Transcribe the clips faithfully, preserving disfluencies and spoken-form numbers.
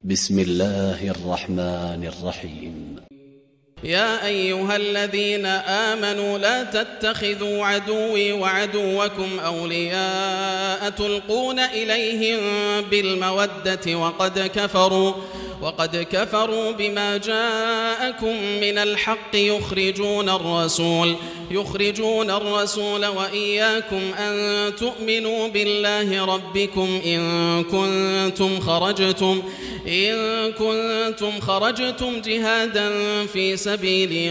بسم الله الرحمن الرحيم. يا أيها الذين آمنوا لا تتخذوا عدوي وعدوكم أولياء تلقون إليهم بالمودة وقد كفروا وقد كفروا بما جاءكم من الحق يخرجون الرسول يخرجون الرسول وإياكم أن تؤمنوا بالله ربكم إن كنتم خرجتم إن كنتم خرجتم جهادا في سبيلي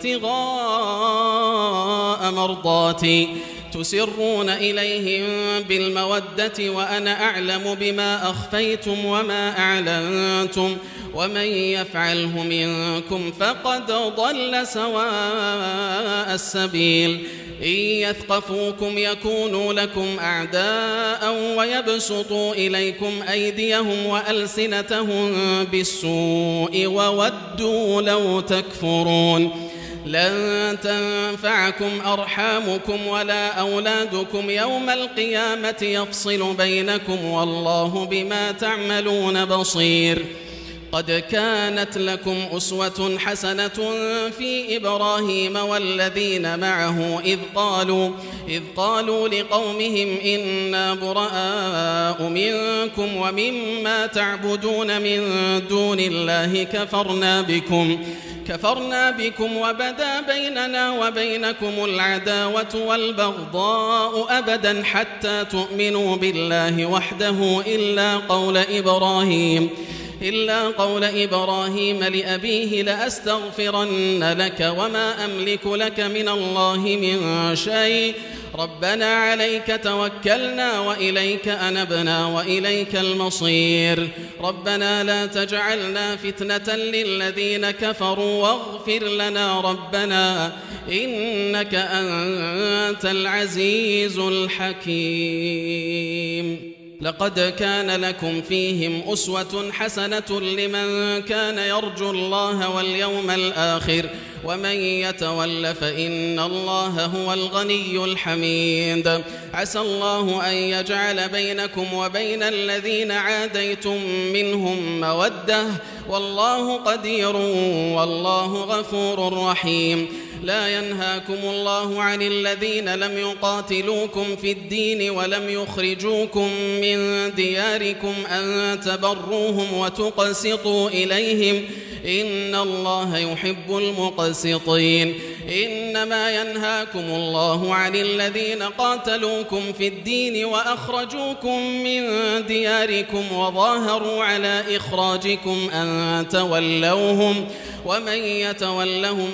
وابتغاء مرضاتي تسرون إليهم بالمودة وأنا أعلم بما أخفيتم وما أعلنتم ومن يفعله منكم فقد ضل سواء السبيل إن يثقفوكم يكونوا لكم أعداء ويبسطوا إليكم أيديهم وألسنتهم بالسوء وودوا لو تكفرون لن تنفعكم أرحامكم ولا أولادكم يوم القيامة يفصل بينكم والله بما تعملون بصير. قد كانت لكم أسوة حسنة في إبراهيم والذين معه إذ قالوا إذ قالوا لقومهم إنا براء منكم ومما تعبدون من دون الله كفرنا بكم كفرنا بكم وبدا بيننا وبينكم العداوة والبغضاء أبدا حتى تؤمنوا بالله وحده إلا قول إبراهيم إلا قول إبراهيم لأبيه لأستغفرن لك وما أملك لك من الله من شيء ربنا عليك توكلنا وإليك أنبنا وإليك المصير ربنا لا تجعلنا فتنة للذين كفروا واغفر لنا ربنا إنك أنت العزيز الحكيم. لقد كان لكم فيهم أسوة حسنة لمن كان يرجو الله واليوم الآخر ومن يتول فإن الله هو الغني الحميد. عسى الله أن يجعل بينكم وبين الذين عاديتم منهم مودة والله قدير والله غفور رحيم. لا ينهاكم الله عن الذين لم يقاتلوكم في الدين ولم يخرجوكم من دياركم أن تبروهم وتقسطوا إليهم إن الله يحب المقسطين. إنما ينهاكم الله عن الذين قاتلوكم في الدين وأخرجوكم من دياركم وظاهروا على إخراجكم أن تولوهم ومن يتولهم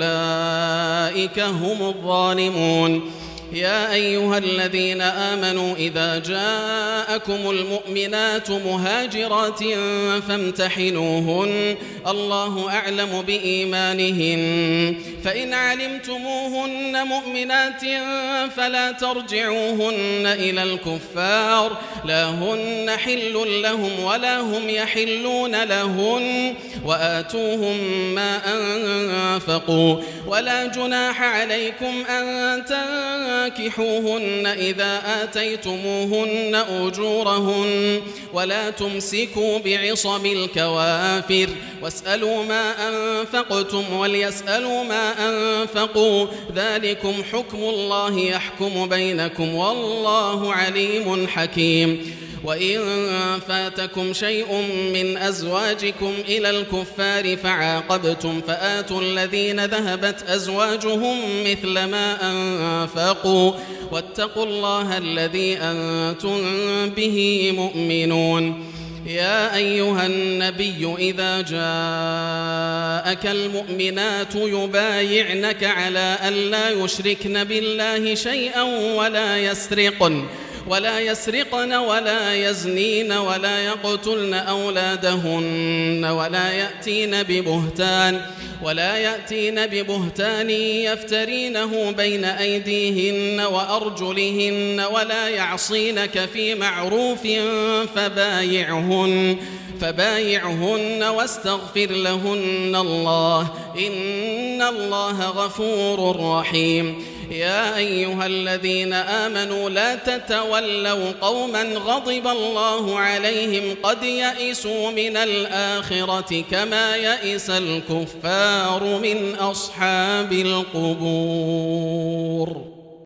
فأولئك هم الظالمون. يا أيها الذين آمنوا إذا جاءكم المؤمنات مهاجرات فامتحنوهن الله أعلم بإيمانهن فإن علمتموهن مؤمنات فلا ترجعوهن إلى الكفار لا هن حل لهم ولا هم يحلون لهن وآتوهم ما أنفقوا ولا جناح عليكم أن تنكحوهن إذا آتيتموهن أجورهن ولا تمسكوا بعصم الكوافر واسألوا ما أنفقتم وليسألوا ما أنفقوا ذلكم حكم الله يحكم بينكم والله عليم حكيم. وإن فاتكم شيء من أزواجكم إلى الكفار فعاقبتم فآتوا الذين ذهبت أزواجهم مثل ما أنفقوا واتقوا الله الذي أنتم به مؤمنون. يا أيها النبي إذا جاءك المؤمنات يبايعنك على أن لا يشركن بالله شيئا ولا يسرقن ولا يسرقن ولا يزنين ولا يقتلن أولادهن ولا يأتين ببهتان ولا يأتين ببهتان يفترينه بين أيديهن وأرجلهن ولا يعصينك في معروف فبايعهن فبايعهن واستغفر لهن الله إن الله غفور رحيم. يا أيها الذين آمنوا لا تتولوا قوما غضب الله عليهم قد يئسوا من الآخرة كما يئس الكفار من أصحاب القبور.